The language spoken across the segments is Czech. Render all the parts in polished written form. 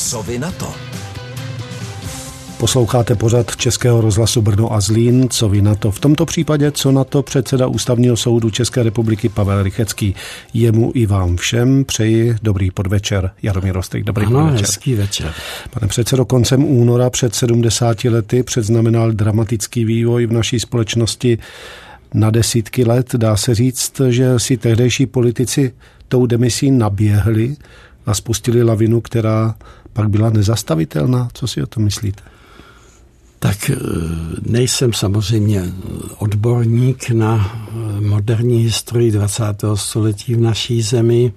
Co vy na to? Posloucháte pořad Českého rozhlasu Brno a Zlín. Co vy na to? V tomto případě co na to předseda Ústavního soudu České republiky Pavel Rychetský. Jemu i vám všem přeji dobrý podvečer. Jaromír Rostrik, dobrý podvečer. Hezký večer. Pane předsedo, koncem února před 70 lety předznamenal dramatický vývoj v naší společnosti na desítky let. Dá se říct, že si tehdejší politici tou demisí naběhli a spustili lavinu, která pak byla nezastavitelná. Co si o tom myslíte? Tak nejsem samozřejmě odborník na moderní historii 20. století v naší zemi,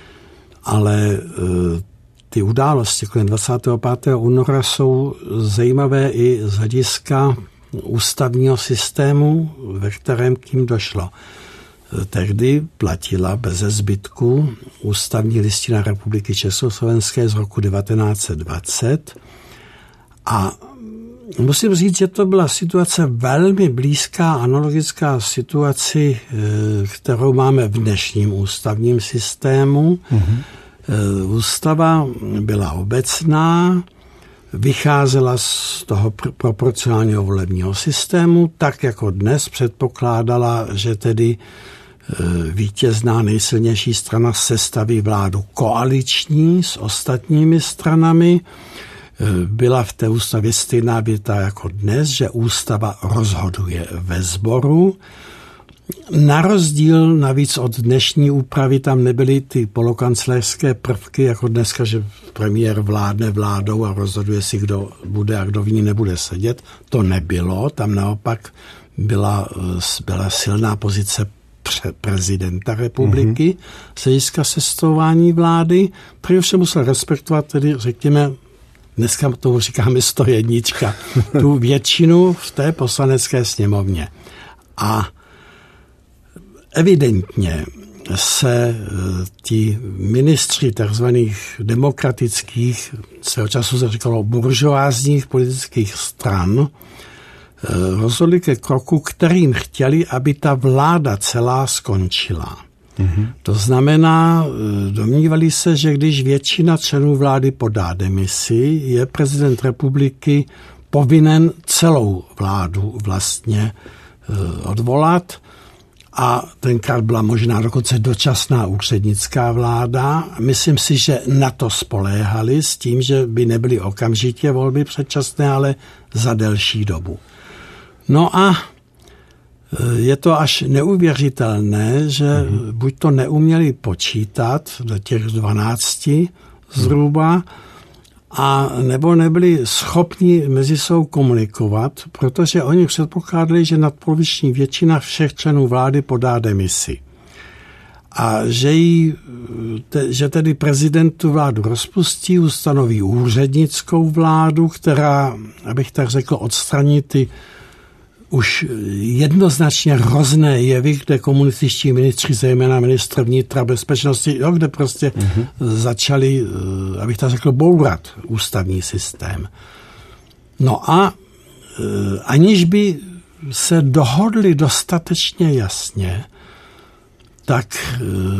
ale ty události kolem 25. února jsou zajímavé i z hlediska ústavního systému, ve kterém k ním došlo. Tehdy platila beze zbytku ústavní listina Republiky Československé z roku 1920 a musím říct, že to byla situace velmi blízká, analogická situaci, kterou máme v dnešním ústavním systému. Ústava byla obecná, vycházela z toho proporcionálního volebního systému, tak jako dnes předpokládala, že tedy vítězná nejsilnější strana sestaví vládu koaliční s ostatními stranami. Byla v té ústavě stejná věta jako dnes, že ústava rozhoduje ve sboru. Na rozdíl navíc od dnešní úpravy tam nebyly ty polokancléřské prvky, jako dneska, že premiér vládne vládou a rozhoduje si, kdo bude a kdo v ní nebude sedět. To nebylo, tam naopak byla silná pozice prezidenta republiky z hlediska sestavování vlády, který všem musel respektovat, tedy řekněme, dneska tomu říkáme 101, tu většinu v té poslanecké sněmovně. A evidentně se ti ministři takzvaných demokratických, svého času se říkalo buržoázních politických stran, rozhodli ke kroku, kterým chtěli, aby ta vláda celá skončila. To znamená, domnívali se, že když většina členů vlády podá demisi, je prezident republiky povinen celou vládu vlastně odvolat a tenkrát byla možná dokonce dočasná úřednická vláda. Myslím si, že na to spoléhali s tím, že by nebyly okamžitě volby předčasné, ale za delší dobu. No a je to až neuvěřitelné, že buď to neuměli počítat do těch 12 zhruba, a nebo nebyli schopni mezi sebou komunikovat, protože oni předpokládali, že nadpoloviční většina všech členů vlády podá demisi. A že tedy prezident tu vládu rozpustí, ustanoví úřednickou vládu, která, abych tak řekl, odstraní ty už jednoznačně hrozné jevy, kde komunističtí ministři, zejména ministr vnitra bezpečnosti, kde prostě začali, abych tak řekl, bourat ústavní systém. No a aniž by se dohodli dostatečně jasně, tak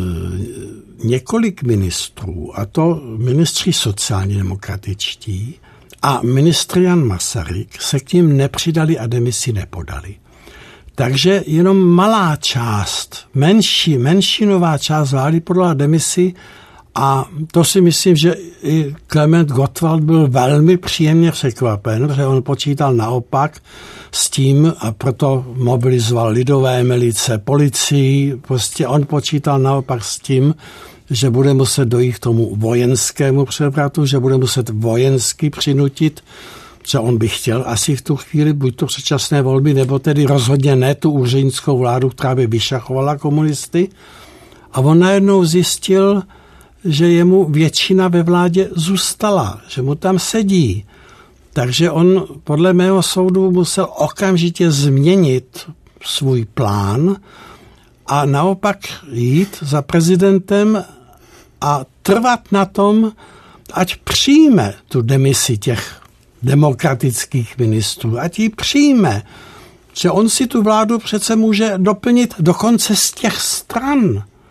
několik ministrů, a to ministři sociálně demokratičtí, a ministr Jan Masaryk se k ním nepřidali a demisi nepodali. Takže jenom malá část, menšinová část vlády podala demisi a to si myslím, že i Klement Gottwald byl velmi příjemně překvapen, že on počítal naopak s tím a proto mobilizoval lidové milice, policii, prostě on počítal naopak s tím, že bude muset dojít k tomu vojenskému převratu, že bude muset vojensky přinutit, že on by chtěl asi v tu chvíli buď to předčasné volby, nebo tedy rozhodně ne tu úřednickou vládu, která by vyšachovala komunisty. A on najednou zjistil, že jemu většina ve vládě zůstala, že mu tam sedí. Takže on podle mého soudu musel okamžitě změnit svůj plán a naopak jít za prezidentem a trvat na tom, ať přijme tu demisi těch demokratických ministrů, ať ji přijme, že on si tu vládu přece může doplnit dokonce z těch stran.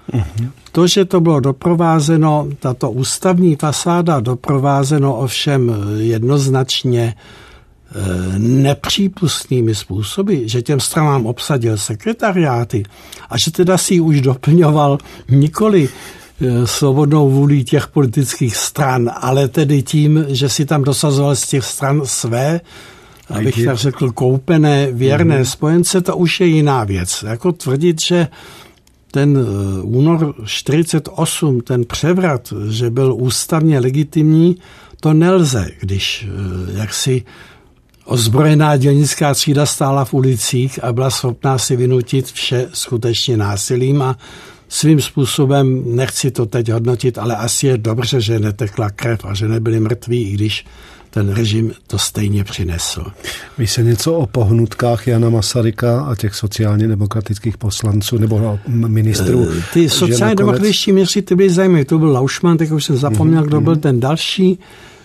To, že to bylo doprovázeno, tato ústavní fasáda doprovázeno ovšem jednoznačně nepřípustnými způsoby, že těm stranám obsadil sekretariáty a že teda si už doplňoval nikoli svobodnou vůlí těch politických stran, ale tedy tím, že si tam dosazoval z těch stran své, abych tak řekl, koupené, věrné spojence, to už je jiná věc. Jako tvrdit, že ten únor 48, ten převrat, že byl ústavně legitimní, to nelze, když jaksi ozbrojená dělnická třída stála v ulicích a byla schopná si vynutit vše skutečně násilím a svým způsobem, nechci to teď hodnotit, ale asi je dobře, že netekla krev a že nebyli mrtví, i když ten režim to stejně přinesl. Ví se něco o pohnutkách Jana Masaryka a těch sociálně demokratických poslanců nebo ministrů? Ty sociálně demokratičtí ministři, ty byli zajímaví. To byl Laušman, tak už jsem zapomněl, kdo byl ten další.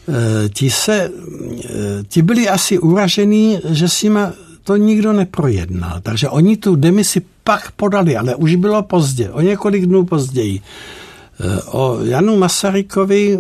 Ti byli asi uražený, že s nimi to nikdo neprojednal. Takže oni tu demisi pak podali, ale už bylo pozdě, o několik dnů později. O Janu Masarykovi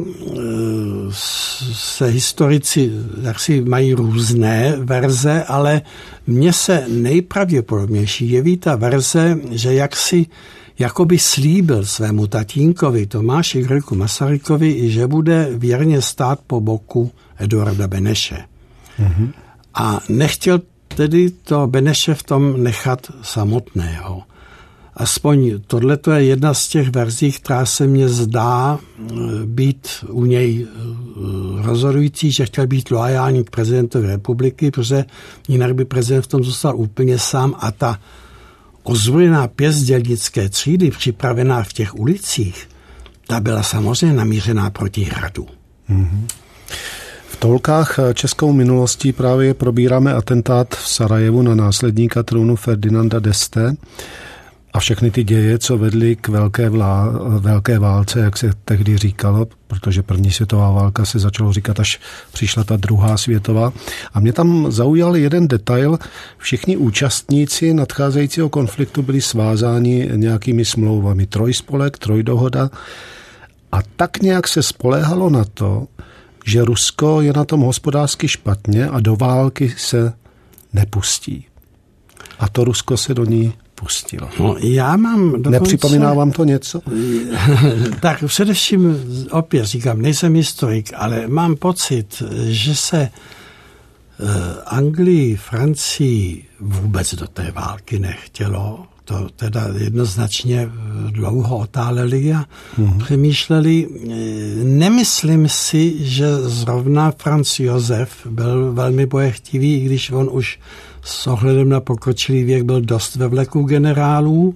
se historici jaksi mají různé verze, ale mně se nejpravděpodobnější jeví ta verze, že jakoby slíbil svému tatínkovi Tomáši Garrigu Masarykovi, že bude věrně stát po boku Eduarda Beneše. Mm-hmm. A nechtěl tedy to Beneše v tom nechat samotného. Aspoň tohleto je jedna z těch verzí, která se mně zdá být u něj rozhodující, že chtěl být loajální k prezidentovi republiky, protože jinak by prezident v tom zůstal úplně sám a ta ozbrojená pěst dělnické třídy připravená v těch ulicích, ta byla samozřejmě namířená proti hradu. Mm-hmm. V Tolkách českou minulostí právě probíráme atentát v Sarajevu na následníka trůnu Ferdinanda d'Este a všechny ty děje, co vedly k velké válce, jak se tehdy říkalo, protože první světová válka se začalo říkat, až přišla ta druhá světová. A mě tam zaujal jeden detail. Všichni účastníci nadcházejícího konfliktu byli svázáni nějakými smlouvami. Trojspolek, trojdohoda. A tak nějak se spoléhalo na to, že Rusko je na tom hospodářsky špatně a do války se nepustí. A to Rusko se do ní pustilo. No, já mám dokonce... Nepřipomíná vám to něco? Tak především, opět říkám, nejsem historik, ale mám pocit, že se Anglii, Francii vůbec do té války nechtělo. To teda jednoznačně dlouho otáleli a přemýšleli. Nemyslím si, že zrovna Franz Josef byl velmi bojechtivý, i když on už s ohledem na pokročilý věk byl dost ve vleku generálů.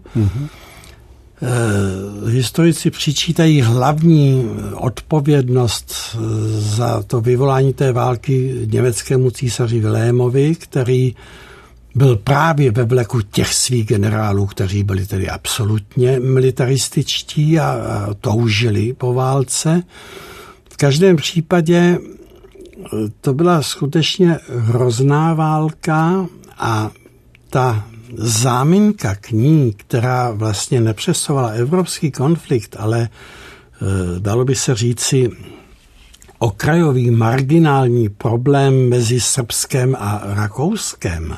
Historici přičítají hlavní odpovědnost za to vyvolání té války německému císaři Vilémovi, který byl právě ve vleku těch svých generálů, kteří byli tedy absolutně militarističtí a toužili po válce. V každém případě to byla skutečně hrozná válka a ta záminka k ní, která vlastně nepřesovala evropský konflikt, ale dalo by se říci okrajový marginální problém mezi Srbskem a Rakouskem,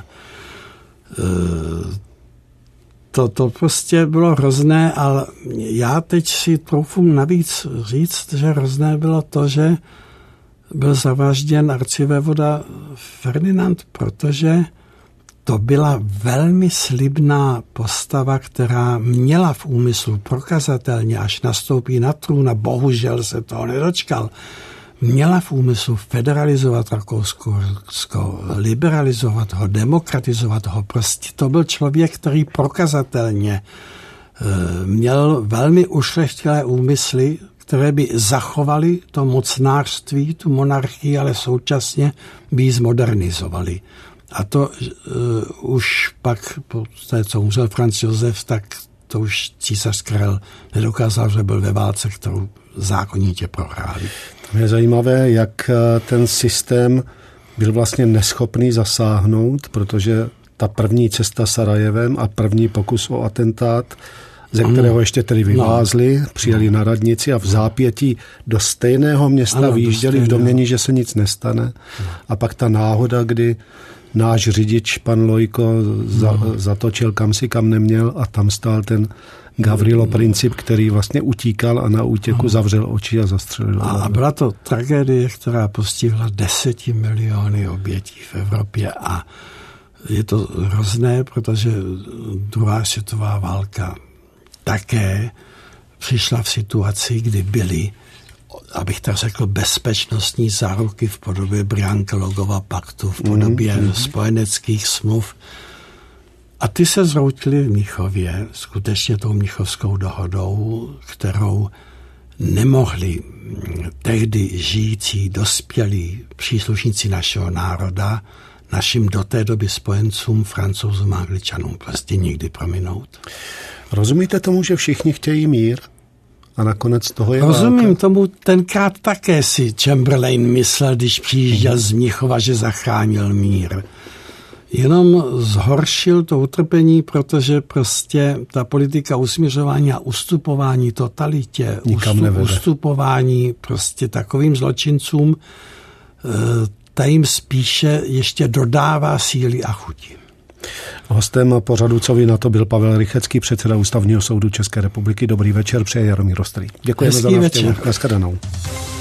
to prostě bylo hrozné, ale já teď si troufám navíc říct, že hrozné bylo to, že byl zavražděn arcivévoda Ferdinand, protože to byla velmi slibná postava, která měla v úmyslu prokazatelně, až nastoupí na trůn, a bohužel se toho nedočkal, měla v úmyslu federalizovat Rakousko, liberalizovat ho, demokratizovat ho. Prostě to byl člověk, který prokazatelně měl velmi ušlechtilé úmysly, které by zachovaly to mocnářství, tu monarchii, ale současně by ji zmodernizovali. A to už pak, po té, co umřel Franz Josef, tak to už císař Karel nedokázal, že byl ve válce, kterou zákonitě prohráli. Je zajímavé, jak ten systém byl vlastně neschopný zasáhnout, protože ta první cesta Sarajevem a první pokus o atentát ze kterého ještě tedy vyvázli, přijeli na radnici a v zápětí do stejného města vyjížděli v domnění, že se nic nestane. A pak ta náhoda, kdy náš řidič, pan Lojko, zatočil kam neměl a tam stál ten Gavrilo Princip, který vlastně utíkal a na útěku zavřel oči a zastřelil. A byla to tragédie, která postihla 10 miliony obětí v Evropě a je to hrozné, protože druhá světová válka také přišla v situaci, kdy byly, abych tak řekl, bezpečnostní záruky v podobě Briankelogova paktu, v podobě spojeneckých smluv. A ty se zhroutily v Mnichově, skutečně tou Mnichovskou dohodou, kterou nemohli tehdy žijící, dospělí příslušníci našeho národa, našim do té doby spojencům, Francouzům a Angličanům prostě nikdy prominout. Rozumíte tomu, že všichni chtějí mír? A nakonec toho je Rozumím válka? tomu, tenkrát také si Chamberlain myslel, když přijížděl z Mnichova, že zachránil mír. Jenom zhoršil to utrpení, protože prostě ta politika usměřování a ustupování totalitě, ustupování prostě takovým zločincům, ta jim spíše ještě dodává síly a chuti. Hostem pořadu Co vy na to byl Pavel Rychecký, předseda Ústavního soudu České republiky. Dobrý večer, přeje Jaromír Ostrý. Děkujeme za návštěvu. Nashledanou.